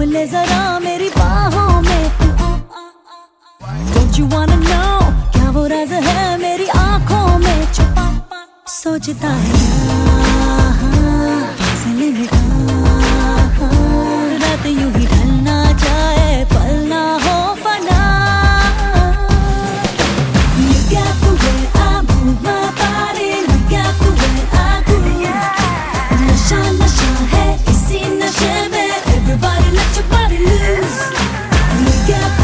ले जरा मेरी बाहों में। Don't you wanna know क्या वो राज है मेरी आँखों में छुपा, सोचता है